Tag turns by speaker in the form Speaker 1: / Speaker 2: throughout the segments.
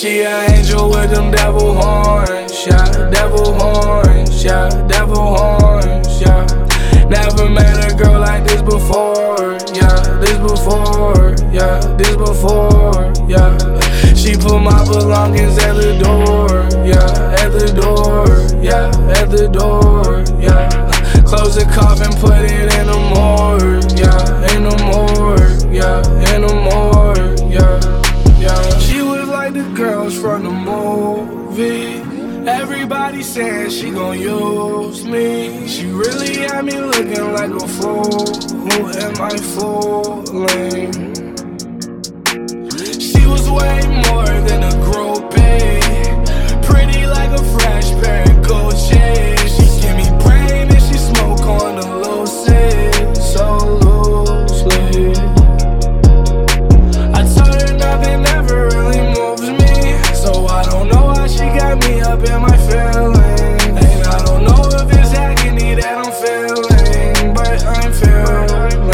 Speaker 1: She an angel with them devil horns, yeah, devil horns, yeah, devil horns, yeah. Never met a girl like this before, yeah, this before, yeah, this before, yeah. She put my belongings at the door, yeah, at the door, yeah, at the door, yeah. Close the coffin, put it in the morgue, yeah, in the morgue, yeah, in the morgue, yeah, yeah. She was like the girls from the movie. Everybody saying she gon' use me. She really had me looking like a fool. Who am I fooling? She was way more than a groupie. Pretty like a fresh pair of Gucci. She give me brain and she smoke on the lucid, so loosely. I told her nothing ever really moves me, so I don't know why she got me up in my feelings. And I don't know if it's agony that I'm feeling, but I'm feeling.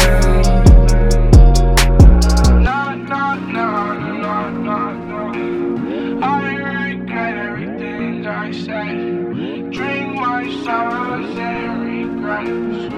Speaker 1: No. I regret everything I said. Drink my sorrows and regret it.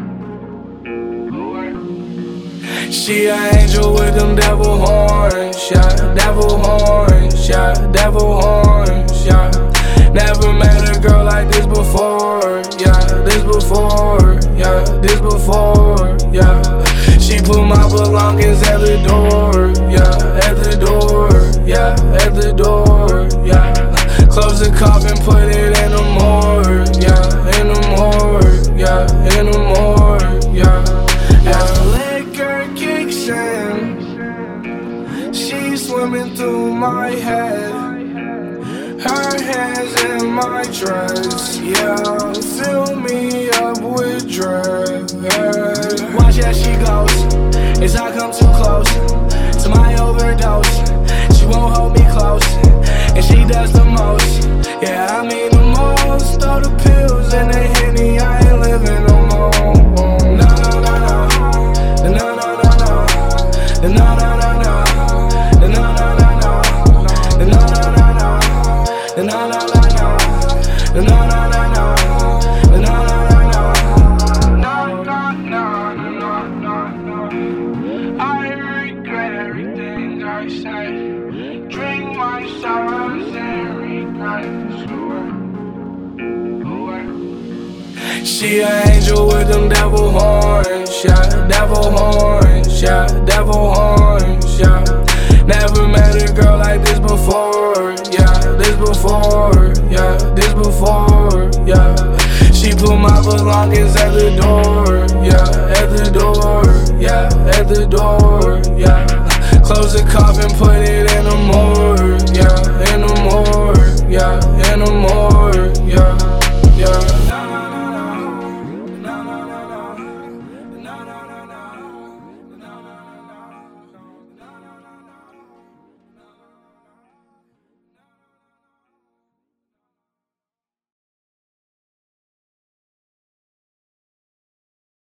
Speaker 1: She an angel with them devil horns, yeah, devil horns, yeah, devil horns, yeah. Never met a girl like this before, yeah, this before, yeah, this before, yeah. She put my belongings at the door, yeah, at the door, yeah, at the door, yeah. Close the coffin, put it in the morgue, yeah, in the morgue, yeah, in the morgue, yeah. She's swimming through my head. Her hands in my dress, yeah. Fill me up with dread. Watch as she goes, as I come too close to my overdose. She won't hold me close, and she does the most. Yeah, I mean the most. Throw the pills and the Henny, I ain't living no more. No, no, no, no, no, no, no, no, no, no, no. I regret everything I said. Drink my sorrows and regret it. She an angel with them devil horns, yeah, devil horns, yeah, devil horns, yeah. Never met a girl like this before, yeah, this before, yeah, this before, yeah. She put my belongings at the door, yeah, at the door, yeah, at the door, yeah.